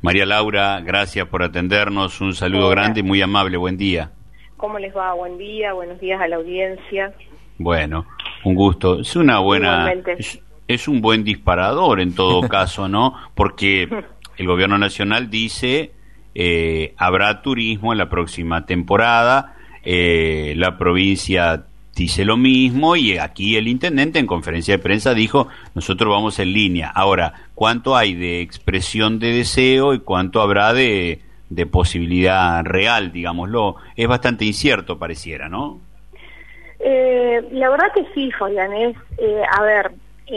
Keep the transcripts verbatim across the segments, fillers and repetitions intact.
María Laura, gracias por atendernos, un saludo Hola. grande y muy amable, buen día. ¿Cómo les va? Buen día, buenos días a la audiencia. Bueno, un gusto. Es una buena, Igualmente. es, es un buen disparador en todo caso, ¿no? Porque el gobierno nacional dice eh, habrá turismo en la próxima temporada, eh, la provincia dice lo mismo y aquí el intendente en conferencia de prensa dijo nosotros vamos en línea. Ahora, ¿cuánto hay de expresión de deseo y cuánto habrá de, de posibilidad real, digámoslo? Es bastante incierto, pareciera, ¿no? Eh, la verdad que sí, Fabián, es, eh, a ver,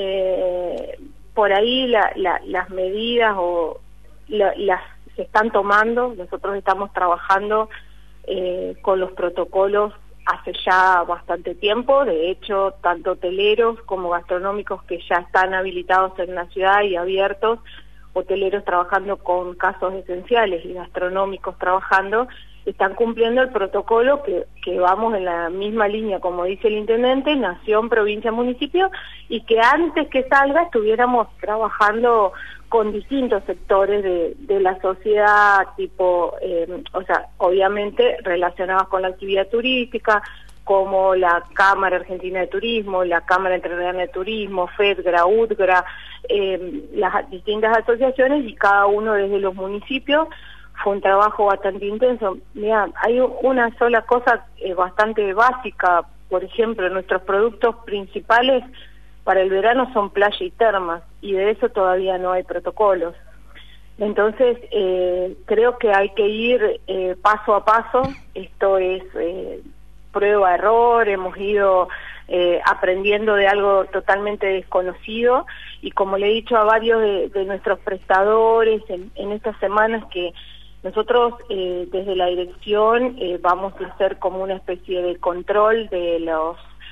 eh, por ahí la, la, las medidas o la, las se están tomando, nosotros estamos trabajando eh, con los protocolos hace ya bastante tiempo, de hecho, tanto hoteleros como gastronómicos que ya están habilitados en la ciudad y abiertos, hoteleros trabajando con casos esenciales y gastronómicos trabajando, están cumpliendo el protocolo que, que vamos en la misma línea, como dice el intendente, nación, provincia, municipio, y que antes que salga estuviéramos trabajando con distintos sectores de, de la sociedad, tipo, eh, o sea, obviamente relacionados con la actividad turística, como la Cámara Argentina de Turismo, la Cámara Entrerriana de Turismo, FEDGRA, UDGRA, eh, las distintas asociaciones y cada uno desde los municipios. Fue un trabajo bastante intenso. Mira, hay una sola cosa eh, bastante básica, por ejemplo, nuestros productos principales para el verano son playa y termas, y de eso todavía no hay protocolos. Entonces, eh, creo que hay que ir eh, paso a paso. Esto es eh, prueba-error, hemos ido eh, aprendiendo de algo totalmente desconocido, y como le he dicho a varios de, de nuestros prestadores en, en estas semanas, que nosotros eh, desde la dirección eh, vamos a hacer como una especie de control de los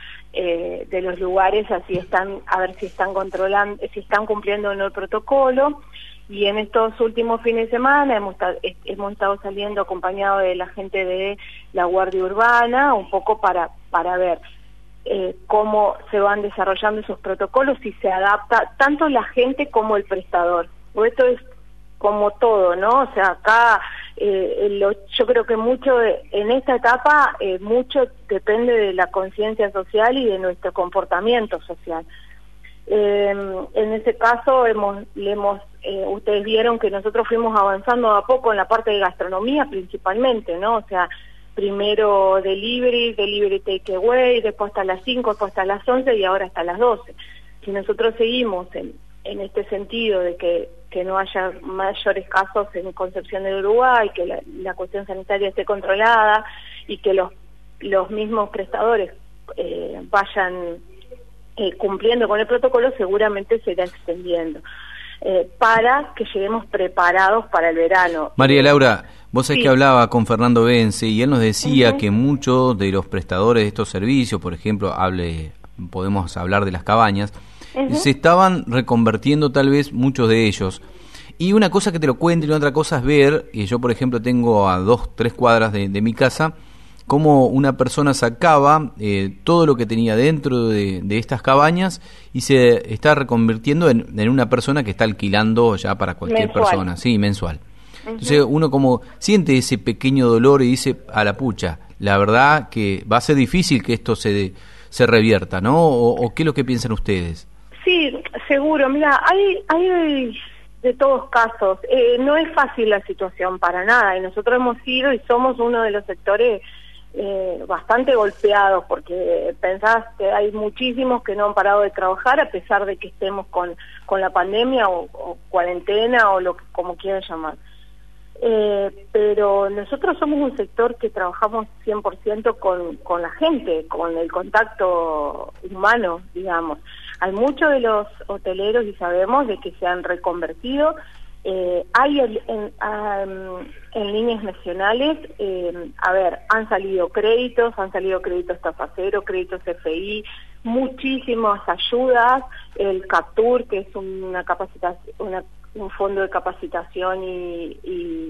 eh, de los lugares, así están, a ver si están controlando, si están cumpliendo o no el protocolo. Y en estos últimos fines de semana hemos, hemos estado saliendo acompañados de la gente de la Guardia Urbana, un poco para, para ver eh, cómo se van desarrollando esos protocolos, si se adapta tanto la gente como el prestador. Porque esto es como todo, ¿no? O sea, acá eh, lo, yo creo que mucho, de, en esta etapa, eh, mucho depende de la conciencia social y de nuestro comportamiento social. Eh, en ese caso, hemos, le hemos, eh, ustedes vieron que nosotros fuimos avanzando a poco en la parte de gastronomía principalmente, ¿no? O sea, primero delivery, delivery takeaway, después hasta las cinco, después hasta las once y ahora hasta las doce. Si nosotros seguimos en, en este sentido de que, que no haya mayores casos en Concepción del Uruguay, que la, la cuestión sanitaria esté controlada y que los, los mismos prestadores eh, vayan Eh, cumpliendo con el protocolo, seguramente se irá extendiendo eh, para que lleguemos preparados para el verano. María Laura, vos sabés sí. que hablaba con Fernando Bence y él nos decía Uh-huh. que muchos de los prestadores de estos servicios, por ejemplo, hable, podemos hablar de las cabañas, uh-huh. se estaban reconvertiendo tal vez muchos de ellos. Y una cosa que te lo cuenten y otra cosa es ver, y yo por ejemplo tengo a dos, tres cuadras de, de mi casa, cómo una persona sacaba eh, todo lo que tenía dentro de, de estas cabañas y se está reconvirtiendo en, en una persona que está alquilando ya para cualquier mensual. persona, sí, mensual. Uh-huh. Entonces uno como siente ese pequeño dolor y dice, a la pucha, la verdad que va a ser difícil que esto se, se revierta, ¿no? O, ¿O qué es lo que piensan ustedes? Sí, seguro. Mira, hay, hay de todos casos. Eh, no es fácil la situación para nada, y nosotros hemos sido y somos uno de los sectores Eh, bastante golpeados, porque pensás que hay muchísimos que no han parado de trabajar a pesar de que estemos con, con la pandemia o, o cuarentena o lo que como quieran llamar. Eh, pero nosotros somos un sector que trabajamos cien por ciento con, con la gente, con el contacto humano, digamos. Hay muchos de los hoteleros y sabemos de que se han reconvertido. Eh, hay en, en, um, en líneas nacionales, eh, a ver, han salido créditos, han salido créditos tasa cero, créditos F I, muchísimas ayudas, el CAPTUR, que es una capacitación, una, un fondo de capacitación y, y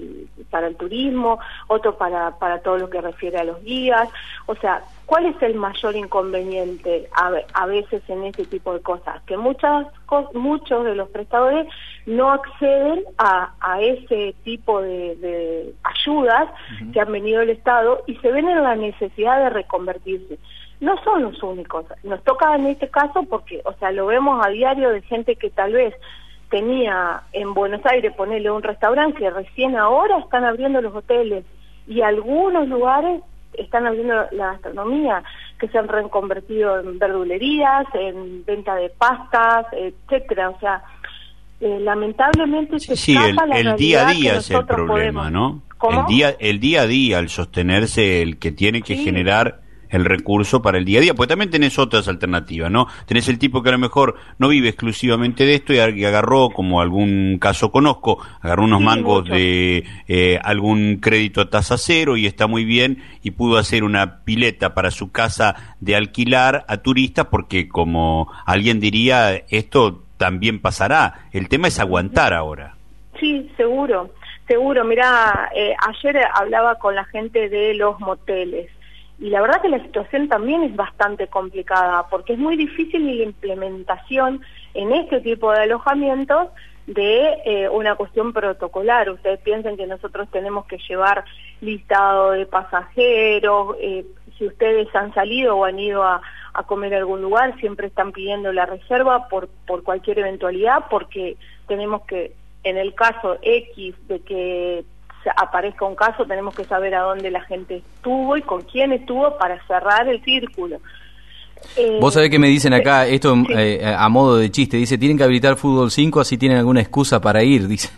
para el turismo, otro para, para todo lo que refiere a los guías. O sea, ¿cuál es el mayor inconveniente a, a veces en este tipo de cosas? Que muchas muchos de los prestadores no acceden a, a ese tipo de, de ayudas uh-huh. que han venido del Estado y se ven en la necesidad de reconvertirse. No son los únicos, nos toca en este caso porque, o sea, lo vemos a diario de gente que tal vez tenía en Buenos Aires, ponerle un restaurante que recién ahora están abriendo los hoteles y algunos lugares están abriendo la gastronomía, que se han reconvertido en verdulerías, en venta de pastas, etcétera. O sea, eh, lamentablemente sí, se sí, el, el día a día es el problema, podemos. ¿no? ¿Cómo? El día, el día a día, el sostenerse, el que tiene que sí. generar el recurso para el día a día, porque también tenés otras alternativas, ¿no? Tenés el tipo que a lo mejor no vive exclusivamente de esto y agarró, como algún caso conozco, agarró unos sí, mangos mucho. de eh, algún crédito a tasa cero y está muy bien y pudo hacer una pileta para su casa de alquilar a turistas porque, como alguien diría, esto también pasará. El tema es aguantar ahora. Sí, seguro, seguro. Mirá, eh, ayer hablaba con la gente de los moteles. Y la verdad que la situación también es bastante complicada, porque es muy difícil la implementación en este tipo de alojamientos de eh, una cuestión protocolar. Ustedes piensan que nosotros tenemos que llevar listado de pasajeros, eh, si ustedes han salido o han ido a, a comer a algún lugar, siempre están pidiendo la reserva por, por cualquier eventualidad, porque tenemos que, en el caso X de que aparezca un caso, tenemos que saber a dónde la gente estuvo y con quién estuvo para cerrar el círculo. Eh, Vos sabés que me dicen acá, esto sí. eh, a modo de chiste, dice, tienen que habilitar Fútbol cinco, así tienen alguna excusa para ir, dicen.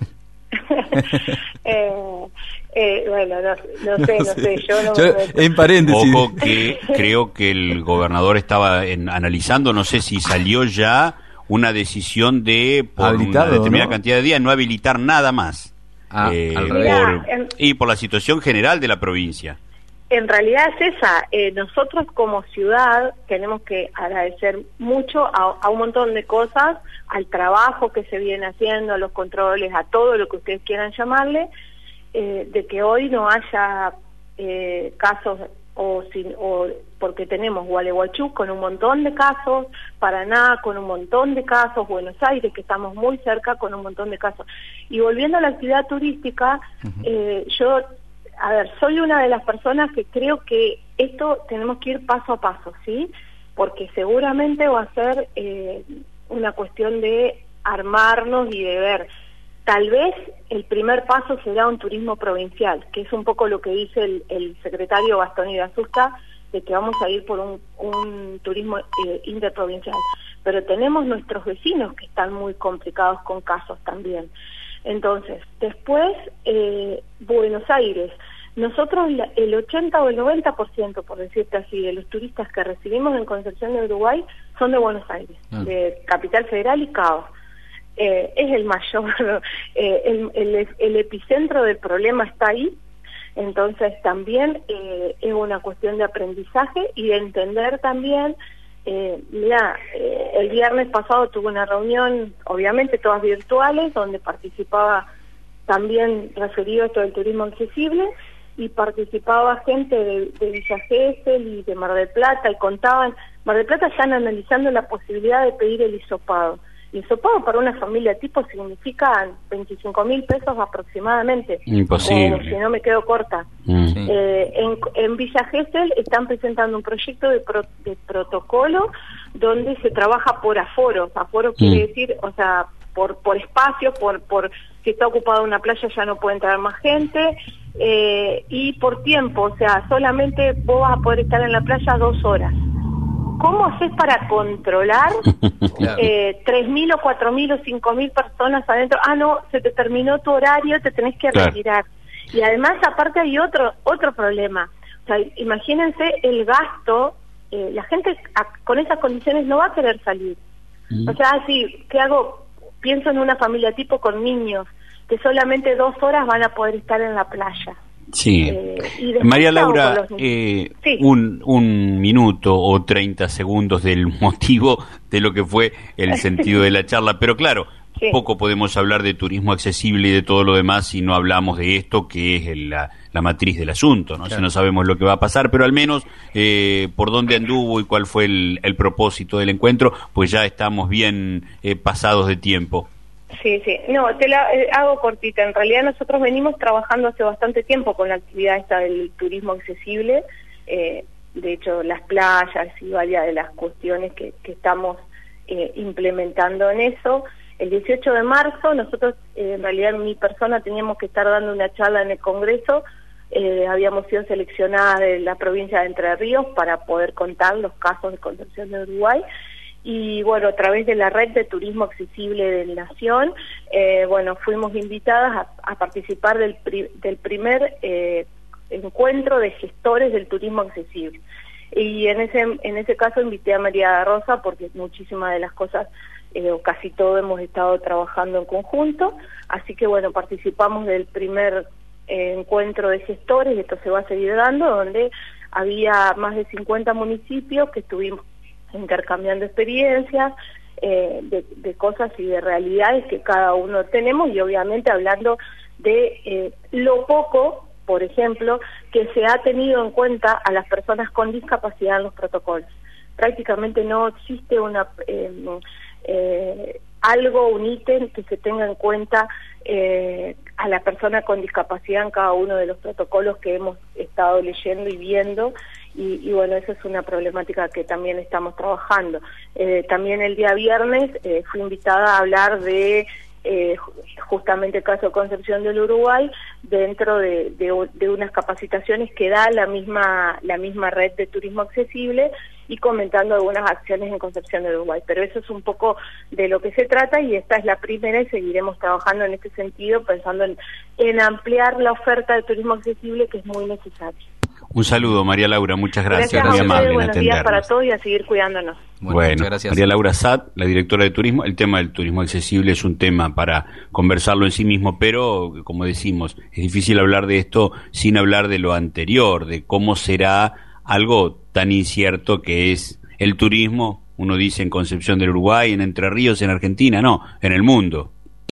eh, eh, bueno, no, no sé, no sé, yo no... Yo, me... En paréntesis. Ojo que creo que el gobernador estaba en, analizando, no sé si salió ya una decisión de, por una determinada ¿no? cantidad de días, no habilitar nada más. Ah, eh, al por, Mirá, en, y por la situación general de la provincia. En realidad es esa, eh, nosotros como ciudad tenemos que agradecer mucho a, a un montón de cosas, al trabajo que se viene haciendo, a los controles, a todo lo que ustedes quieran llamarle, eh, de que hoy no haya eh, casos o, sin, o porque tenemos Gualeguaychú con un montón de casos, Paraná con un montón de casos, Buenos Aires, que estamos muy cerca, con un montón de casos. Y volviendo a la actividad turística, uh-huh. eh, yo, a ver, soy una de las personas que creo que esto tenemos que ir paso a paso, ¿sí? Porque seguramente va a ser eh, una cuestión de armarnos y de ver. Tal vez el primer paso será un turismo provincial, que es un poco lo que dice el, el secretario Gastón Irazusta, de que vamos a ir por un, un turismo eh, interprovincial. Pero tenemos nuestros vecinos que están muy complicados con casos también. Entonces, después, eh, Buenos Aires. Nosotros el ochenta o el noventa por ciento, por decirte así, de los turistas que recibimos en Concepción de Uruguay son de Buenos Aires, ah. de Capital Federal y Cabo. Eh, es el mayor, eh, el, el, el epicentro del problema está ahí. Entonces también eh, es una cuestión de aprendizaje y de entender también, eh, mira, eh, el viernes pasado tuve una reunión, obviamente todas virtuales, donde participaba también referido a esto del turismo accesible, y participaba gente de, de Villa Gesell y de Mar del Plata, y contaban, Mar del Plata están analizando la posibilidad de pedir el hisopado. El hisopado para una familia tipo significa veinticinco mil pesos aproximadamente. Imposible. O, si no me quedo corta. Mm. Eh, en, en Villa Gesell están presentando un proyecto de, pro, de protocolo donde se trabaja por aforos. Aforo mm. quiere decir, o sea, por por espacio, por por si está ocupada una playa ya no puede entrar más gente, eh, y por tiempo, o sea, solamente vos vas a poder estar en la playa dos horas. ¿Cómo haces para controlar claro. eh, tres mil o cuatro mil o cinco mil personas adentro? Ah, no, se te terminó tu horario, te tenés que claro. retirar. Y además, aparte hay otro otro problema. O sea, imagínense el gasto, eh, la gente a, con esas condiciones no va a querer salir. Mm. O sea, sí, ¿qué hago? Pienso en una familia tipo con niños, que solamente dos horas van a poder estar en la playa. Sí. Eh, María Laura, eh, sí. un, un minuto o treinta segundos del motivo de lo que fue el sentido de la charla, pero claro, Sí. Poco podemos hablar de turismo accesible y de todo lo demás si no hablamos de esto, que es el, la, la matriz del asunto, ¿no? Claro. Si no sabemos lo que va a pasar, pero al menos eh, por dónde anduvo y cuál fue el, el propósito del encuentro, pues ya estamos bien eh, pasados de tiempo. Sí, sí. No, te la eh, hago cortita. En realidad nosotros venimos trabajando hace bastante tiempo con la actividad esta del turismo accesible. Eh, de hecho, las playas y varias de las cuestiones que, que estamos eh, implementando en eso. El dieciocho de marzo nosotros, eh, en realidad mi persona, teníamos que estar dando una charla en el Congreso. Eh, habíamos sido seleccionadas de la provincia de Entre Ríos para poder contar los casos de Concepción de Uruguay. Y bueno, a través de la red de turismo accesible de la Nación, eh, bueno, fuimos invitadas a, a participar del, pri, del primer eh, encuentro de gestores del turismo accesible. Y en ese en ese caso invité a María Rosa porque muchísimas de las cosas, eh, o casi todo, hemos estado trabajando en conjunto. Así que bueno, participamos del primer eh, encuentro de gestores, y esto se va a seguir dando, donde había más de cincuenta municipios que estuvimos intercambiando experiencias eh, de, de cosas y de realidades que cada uno tenemos, y obviamente hablando de eh, lo poco, por ejemplo, que se ha tenido en cuenta a las personas con discapacidad en los protocolos. Prácticamente no existe una eh, eh, algo, un ítem que se tenga en cuenta eh, a la persona con discapacidad en cada uno de los protocolos que hemos estado leyendo y viendo. Y, y bueno, esa es una problemática que también estamos trabajando. Eh, también el día viernes eh, fui invitada a hablar de eh, justamente el caso de Concepción del Uruguay, dentro de, de, de unas capacitaciones que da la misma, la misma red de turismo accesible, y comentando algunas acciones en Concepción del Uruguay. Pero eso es un poco de lo que se trata, y esta es la primera, y seguiremos trabajando en este sentido, pensando en, en ampliar la oferta de turismo accesible, que es muy necesaria. Un saludo, María Laura, muchas gracias, gracias muy a amable ustedes, en buenos atendernos. días para todos y a seguir cuidándonos. Bueno, bueno gracias. María Laura Satt, la directora de turismo. El tema del turismo accesible es un tema para conversarlo en sí mismo, pero como decimos, es difícil hablar de esto sin hablar de lo anterior, de cómo será algo tan incierto que es el turismo. Uno dice en Concepción del Uruguay, en Entre Ríos, en Argentina, no, en el mundo.